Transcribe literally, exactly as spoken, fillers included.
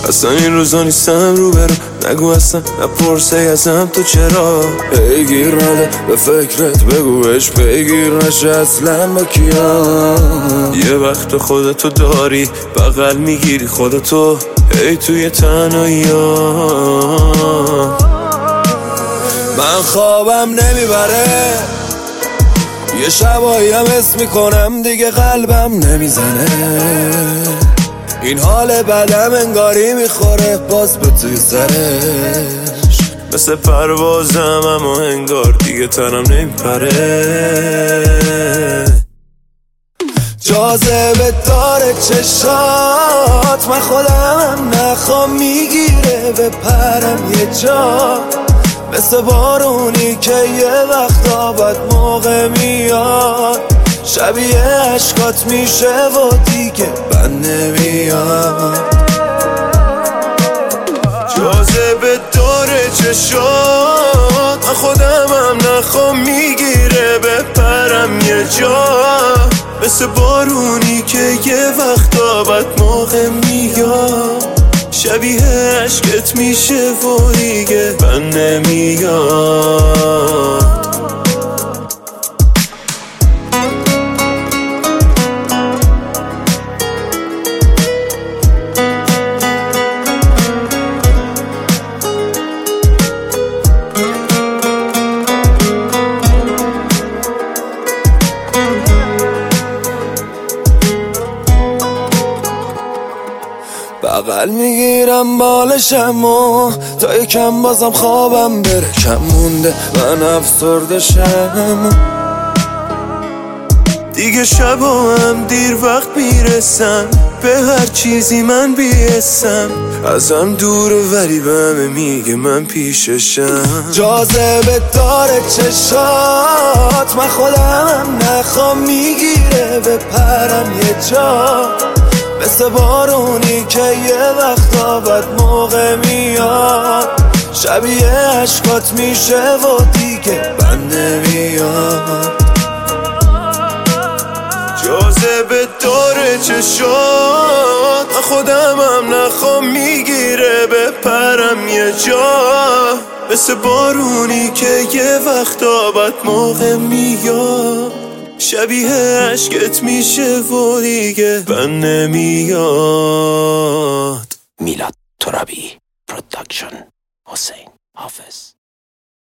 اصلا این روزا نیستم رو برم، نگو اصلا نپرسه ازم تو چرا. بگیر نده به فکرت، بگوش بگیر نشه اصلا با کیام. یه وقت خودتو داری بغل میگیری خودتو، ای توی تنهایی ها. من خوابم نمیبره، یه شبایی هم حس میکنم دیگه قلبم نمیزنه. این حال بدم انگاری میخوره باز به توی سرش، مثل پروازم اما انگار دیگه تنم نمیپره. جاذبه داره چشات، من خودم نخوام میگیره به پرم یه جا، مثل بارونی که یه وقتا بد موقع میاد، شبیه عشقات میشه و دیگه بند نمیاد. جاذبه داره چشات، من خودم هم نخوام میگیره به پرم یه جا، مثل بارونی که یه وقتا بد موقع میاد، شبیه عشقت میشه و دیگه بند نمیاد. بغل میگیرم بالشم و تا یکم بازم خوابم بره کم مونده، من افسردشم دیگه. شبا هم دیر وقت میرسم، به هر چیزی من بیستم، ازم دوره ولی به همه میگه من پیششم. جاذبه داره چشات، من خودم نخوام میگیره به پرم یه جا، مثل بارونی که یه وقتا بد موقع میاد، شبیه عشقات میشه و دیگه بند نمیاد. جاذبه داره چشات، من خودم هم نخوام میگیره به پرم یه جا، مثل بارونی که یه وقتا بد موقع میاد، شبیه عشقت میشه و دیگه بند نمیاد. میلاد ترابی پروداکشن، حسین حافظ.